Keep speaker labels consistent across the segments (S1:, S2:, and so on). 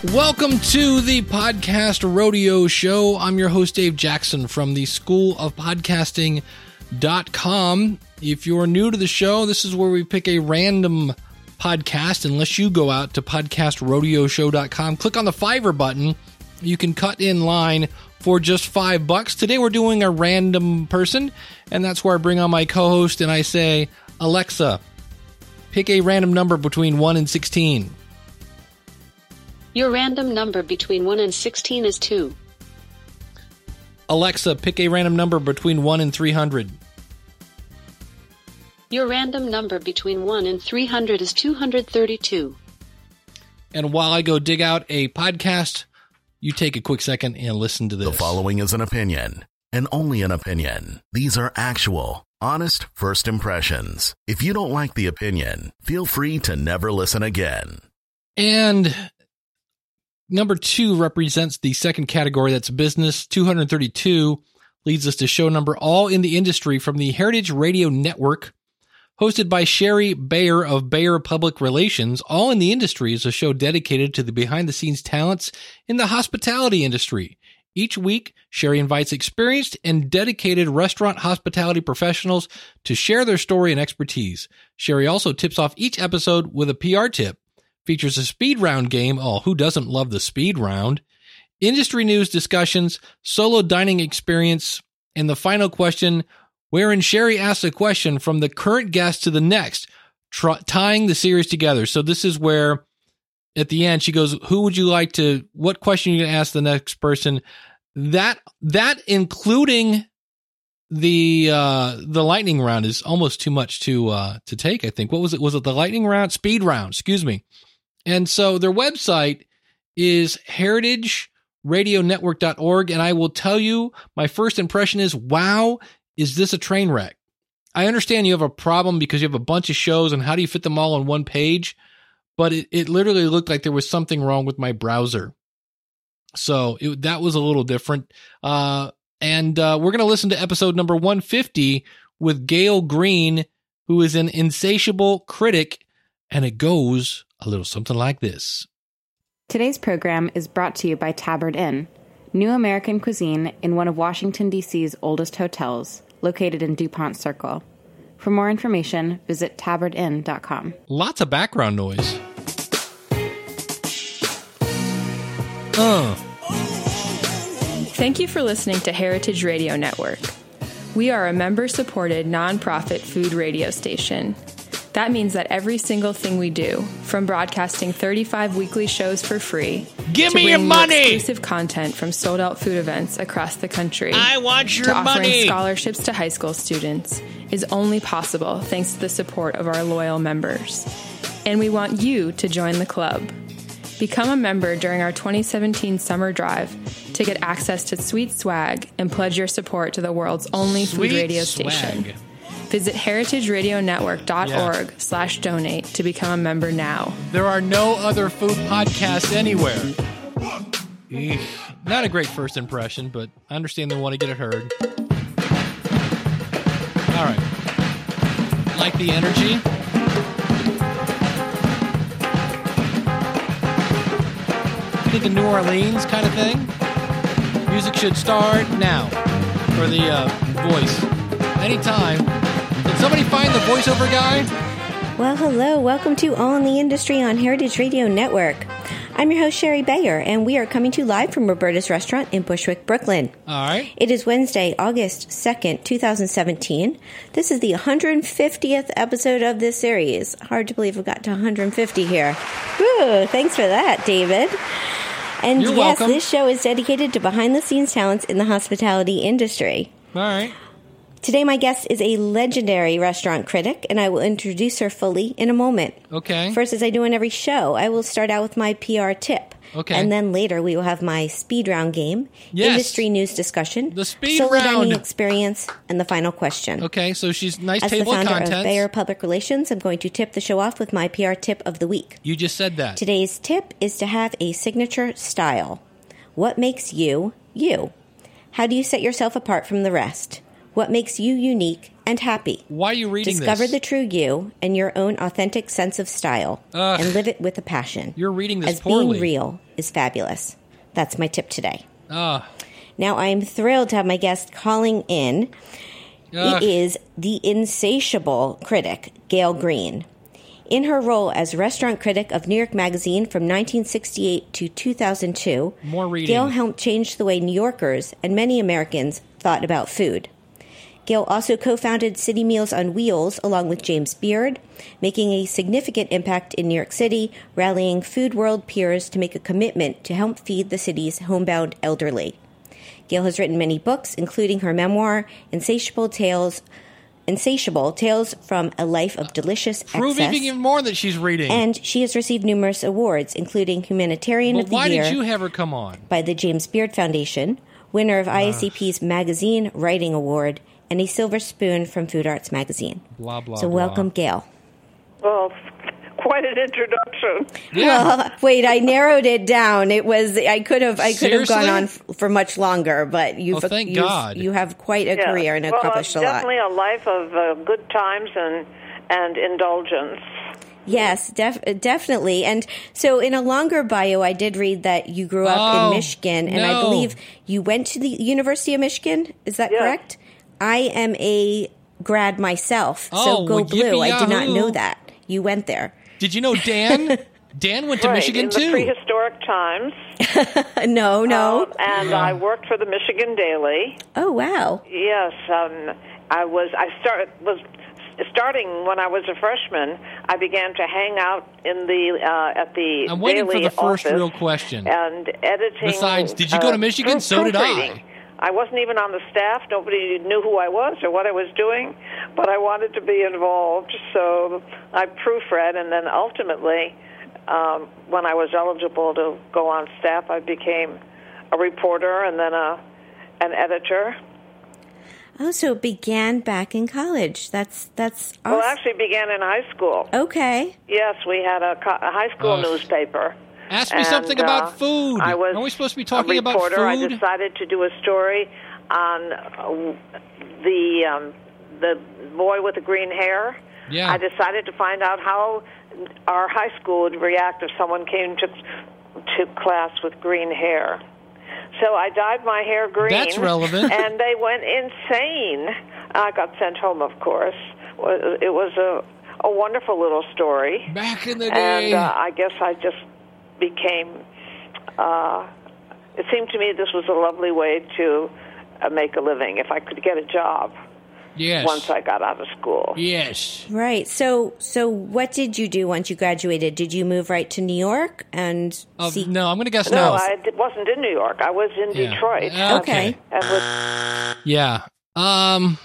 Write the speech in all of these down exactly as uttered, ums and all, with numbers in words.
S1: Welcome to the Podcast Rodeo Show. I'm your host, Dave Jackson from the School of Podcasting dot com. If you're new to the show, this is where we pick a random podcast. Unless you go out to podcast rodeo show dot com, click on the Fiverr button. You can cut in line for just five bucks. Today we're doing a random person, and that's where I bring on my co-host and I say, Alexa, pick a random number between one and sixteen.
S2: Your random number between one and sixteen is two.
S1: Alexa, pick a random number between one and three hundred.
S2: Your random number between one and three hundred is two hundred thirty-two.
S1: And while I go dig out a podcast, you take a quick second and listen to this.
S3: The following is an opinion, and only an opinion. These are actual, honest first impressions. If you don't like the opinion, feel free to never listen again.
S1: And number two represents the second category, that's business. two hundred thirty-two leads us to show number All in the Industry from the Heritage Radio Network, hosted by Sherry Bayer of Bayer Public Relations. All in the Industry is a show dedicated to the behind-the-scenes talents in the hospitality industry. Each week, Sherry invites experienced and dedicated restaurant hospitality professionals to share their story and expertise. Sherry also tips off each episode with a P R tip. Features a speed round game. Oh, who doesn't love the speed round? Industry news discussions, solo dining experience, and the final question, wherein Sherry asks a question from the current guest to the next, tr- tying the series together. So this is where, at the end, she goes, who would you like to, what question are you going to ask the next person? That, that including the, uh, the lightning round is almost too much to, uh, to take, I think. What was it? Was it the lightning round? Speed round, excuse me. And so their website is heritage radio network dot org. And I will tell you, my first impression is, wow, is this a train wreck? I understand you have a problem because you have a bunch of shows and how do you fit them all on one page? But it, it literally looked like there was something wrong with my browser. So it, that was a little different. Uh, and uh, we're going to listen to episode number one fifty with Gail Green, who is an insatiable critic. And it goes a little something like this.
S4: Today's program is brought to you by Tabard Inn, new American cuisine in one of Washington, D C's oldest hotels, located in DuPont Circle. For more information, visit tabard inn dot com.
S1: Lots of background noise. Uh.
S5: Thank you for listening to Heritage Radio Network. We are a member-supported, nonprofit food radio station. That means that every single thing we do, from broadcasting thirty-five weekly shows for free,
S1: give
S5: to
S1: me your money,
S5: exclusive content from sold-out food events across the country,
S1: I want your
S5: to offering
S1: money,
S5: scholarships to high school students, is only possible thanks to the support of our loyal members. And we want you to join the club. Become a member during our twenty seventeen summer drive to get access to sweet swag and pledge your support to the world's only
S1: sweet
S5: food radio
S1: swag.
S5: station. Visit heritage radio network dot org yeah. slash donate to become a member now.
S1: There are no other food podcasts anywhere. Eesh. Not a great first impression, but I understand they want to get it heard. All right. Like the energy? Think of New Orleans kind of thing? Music should start now for the uh, voice. Anytime. Did somebody find the voiceover guy?
S6: Well, hello. Welcome to All in the Industry on Heritage Radio Network. I'm your host, Sherry Bayer, and we are coming to you live from Roberta's Restaurant in Bushwick, Brooklyn.
S1: All right.
S6: It is Wednesday, August second, twenty seventeen. This is the one hundred fiftieth episode of this series. Hard to believe we've got to one hundred fifty here. Woo, thanks for that, David. And
S1: You're
S6: yes,
S1: welcome.
S6: This show is dedicated to behind-the-scenes talents in the hospitality industry.
S1: All right.
S6: Today, my guest is a legendary restaurant critic, and I will introduce her fully in a moment.
S1: Okay.
S6: First, as I do in every show, I will start out with my P R tip.
S1: Okay.
S6: And then later, we will have my speed round game,
S1: yes.
S6: industry news discussion,
S1: the speed
S6: solo
S1: round
S6: dining experience, and the final question.
S1: Okay, so she's nice
S6: As
S1: table
S6: the
S1: of
S6: founder
S1: contents.
S6: of Bayer Public Relations, I'm going to tip the show off with my P R tip of the week.
S1: You just said that.
S6: Today's tip is to have a signature style. What makes you, you? How do you set yourself apart from the rest? What makes you unique and happy.
S1: Why are you reading
S6: Discover
S1: this?
S6: the true you and your own authentic sense of style
S1: Ugh.
S6: and live it with a passion.
S1: You're reading this
S6: As
S1: poorly.
S6: being real is fabulous. That's my tip today.
S1: Ah.
S6: Now, I am thrilled to have my guest calling in.
S1: Ugh.
S6: It is the insatiable critic, Gail Green. In her role as restaurant critic of New York Magazine from nineteen sixty-eight to two thousand two,
S1: More reading.
S6: Gail helped change the way New Yorkers and many Americans thought about food. Gail also co-founded City Meals on Wheels along with James Beard, making a significant impact in New York City, rallying food world peers to make a commitment to help feed the city's homebound elderly. Gail has written many books, including her memoir, Insatiable Tales Insatiable, Tales from a Life of Delicious
S1: Proving
S6: Excess.
S1: even more that she's reading.
S6: And she has received numerous awards, including Humanitarian
S1: but
S6: of the
S1: why
S6: Year
S1: did you have her come on?
S6: by the James Beard Foundation, winner of I S C P's Magazine Writing Award, and a Silver Spoon from Food Arts Magazine.
S1: Blah, blah,
S6: so
S1: blah.
S6: welcome, Gail.
S7: Well, quite an introduction.
S1: Yeah.
S6: Well, wait, I narrowed it down. It was I could have I could have gone
S1: Seriously?
S6: on f- for much longer, but you've
S1: Oh, thank
S6: you've-
S1: God.
S6: you have quite a
S7: Yeah.
S6: career and
S7: well,
S6: accomplished a lot.
S7: definitely a life of uh, good times and and indulgence.
S6: Yes, def- definitely. And so in a longer bio, I did read that you grew up
S1: Oh,
S6: in Michigan, and I
S1: no.
S6: believe you went to the University of Michigan. Is that
S7: Yes.
S6: correct? I am a grad myself,
S1: Oh,
S6: so go
S1: well,
S6: blue. I did not
S1: yippee-yahoo.
S6: know that. You went there.
S1: Did you know Dan? Dan went to
S7: right,
S1: Michigan
S7: in
S1: too.
S7: the prehistoric times.
S6: no, no.
S7: Um, and I worked for the Michigan Daily.
S6: Oh, wow.
S7: Yes, um, I was. I start was starting when I was a freshman. I began to hang out in the uh, at the
S1: I'm waiting
S7: Daily
S1: for the first
S7: office
S1: real question.
S7: and editing.
S1: Besides, did you go to
S7: uh,
S1: Michigan?
S7: proof-
S1: So did I.
S7: proofreading. I wasn't even on the staff. Nobody knew who I was or what I was doing, but I wanted to be involved. So I proofread, and then ultimately, um, when I was eligible to go on staff, I became a reporter and then a an editor.
S6: Oh, so it began back in college. That's that's awesome.
S7: Well, actually, it began in high school.
S6: Okay.
S7: Yes, we had a, co- a high school
S1: Ugh.
S7: newspaper.
S1: Ask me
S7: And,
S1: something
S7: uh,
S1: about food.
S7: I was
S1: Aren't we supposed to be
S7: a
S1: talking about
S7: reporter. I
S1: food?
S7: decided to do a story on uh, the um, the boy with the green hair.
S1: Yeah.
S7: I decided to find out how our high school would react if someone came to to class with green hair. So I dyed my hair green.
S1: That's relevant.
S7: And they went insane. I got sent home, of course. It was a a wonderful little story.
S1: Back in the day.
S7: And uh, I guess I just became, uh, it seemed to me this was a lovely way to uh, make a living if I could get a job
S1: yes.
S7: once I got out of school.
S1: Yes.
S6: Right. So so what did you do once you graduated? Did you move right to New York and
S1: Uh,
S6: see?
S1: no, I'm going to guess
S7: No,
S1: no.
S7: I d- wasn't in New York. I was in
S1: Yeah.
S7: Detroit.
S1: Uh,
S6: Okay.
S7: And with,
S1: Yeah. Um,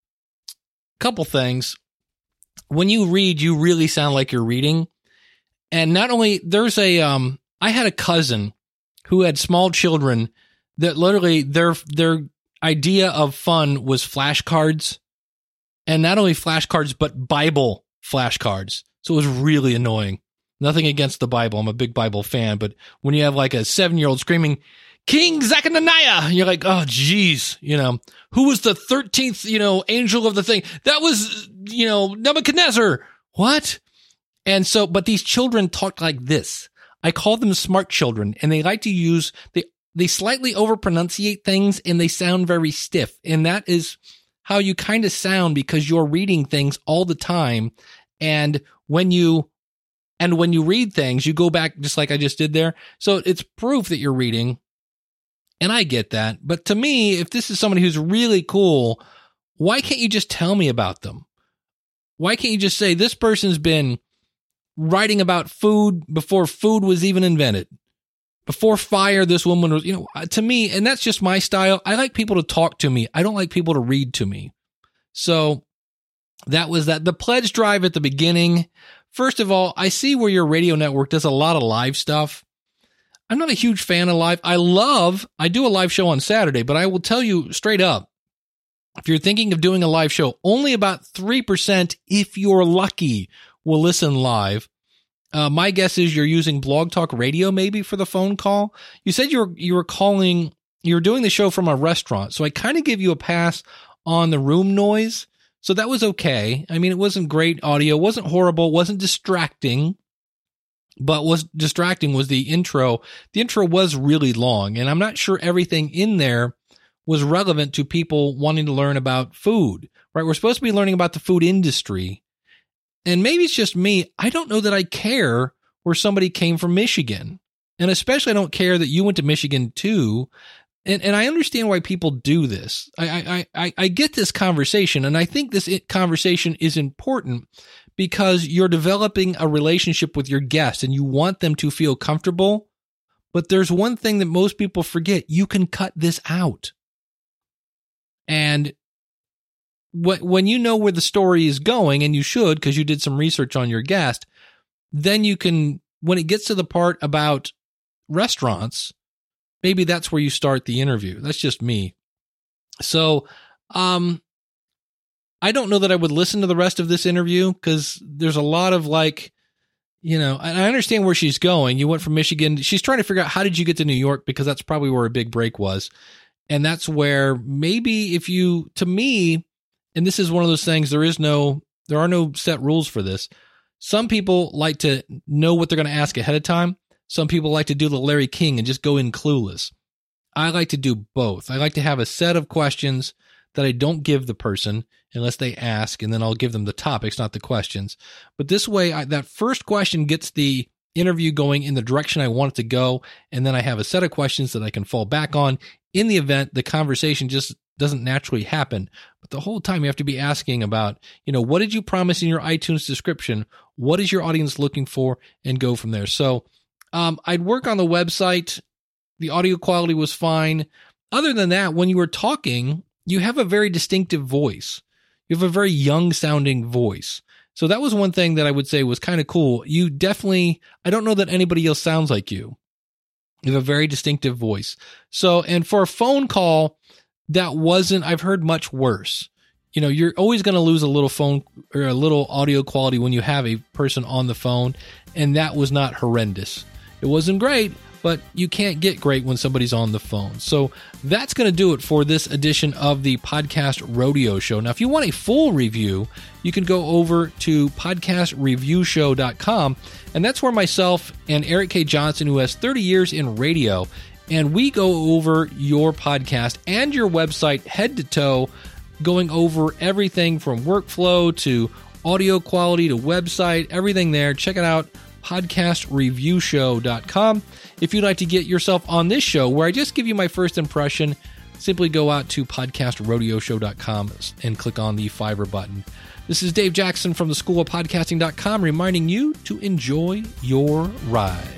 S1: couple things. When you read, you really sound like you're reading. And not only there's a, um, I had a cousin who had small children that literally their, their idea of fun was flashcards, and not only flashcards, but Bible flashcards. So it was really annoying. Nothing against the Bible. I'm a big Bible fan, but when you have like a seven year old screaming, King Zechariah, you're like, oh, geez, you know, who was the thirteenth, you know, angel of the thing? That was, you know, Nebuchadnezzar. What? And so, but these children talk like this. I call them smart children, and they like to use, they, they slightly overpronunciate things, and they sound very stiff. And that is how you kind of sound because you're reading things all the time. And when you, and when you read things, you go back just like I just did there. So it's proof that you're reading. And I get that. But to me, if this is somebody who's really cool, why can't you just tell me about them? Why can't you just say this person's been writing about food before food was even invented? Before fire, this woman was, you know, to me, and that's just my style. I like people to talk to me. I don't like people to read to me. So that was that. The pledge drive at the beginning. First of all, I see where your radio network does a lot of live stuff. I'm not a huge fan of live. I love, I do a live show on Saturday, but I will tell you straight up, if you're thinking of doing a live show, only about three percent, if you're lucky, will listen live. Uh, my guess is you're using Blog Talk Radio maybe for the phone call. You said you were, you were calling, you were doing the show from a restaurant. So I kind of give you a pass on the room noise. So that was okay. I mean, it wasn't great audio, wasn't horrible, wasn't distracting, but was distracting was the intro. The intro was really long, and I'm not sure everything in there was relevant to people wanting to learn about food, right? We're supposed to be learning about the food industry. And maybe it's just me. I don't know that I care where somebody came from Michigan. And especially I don't care that you went to Michigan too. And and I understand why people do this. I I I, I get this conversation, and I think this conversation is important because you're developing a relationship with your guest and you want them to feel comfortable. But there's one thing that most people forget. You can cut this out. And when you know where the story is going, and you should because you did some research on your guest, then you can, when it gets to the part about restaurants, maybe that's where you start the interview. That's just me. So um, I don't know that I would listen to the rest of this interview because there's a lot of like, you know, and I understand where she's going. You went from Michigan. She's trying to figure out how did you get to New York, because that's probably where a big break was. And that's where maybe if you, to me, and this is one of those things, there is no, there are no set rules for this. Some people like to know what they're going to ask ahead of time. Some people like to do the Larry King and just go in clueless. I like to do both. I like to have a set of questions that I don't give the person unless they ask, and then I'll give them the topics, not the questions. But this way, I, that first question gets the interview going in the direction I want it to go, and then I have a set of questions that I can fall back on in the event the conversation just doesn't naturally happen. But the whole time you have to be asking about, you know, what did you promise in your iTunes description? What is your audience looking for? And go from there. So um, I'd work on the website. The audio quality was fine. Other than that, when you were talking, you have a very distinctive voice. You have a very young sounding voice. So that was one thing that I would say was kind of cool. You definitely, I don't know that anybody else sounds like you. You have a very distinctive voice. So, and for a phone call, that wasn't, I've heard much worse. You know, you're always going to lose a little phone or a little audio quality when you have a person on the phone. And that was not horrendous. It wasn't great, but you can't get great when somebody's on the phone. So that's going to do it for this edition of the Podcast Rodeo Show. Now, if you want a full review, you can go over to podcast review show dot com, and that's where myself and Eric K. Johnson, who has thirty years in radio, and we go over your podcast and your website head to toe, going over everything from workflow to audio quality to website, everything there. Check it out. podcast review show dot com. If you'd like to get yourself on this show where I just give you my first impression, simply go out to podcast rodeo show dot com and click on the Fiverr button. This is Dave Jackson from the school of podcasting dot com reminding you to enjoy your ride.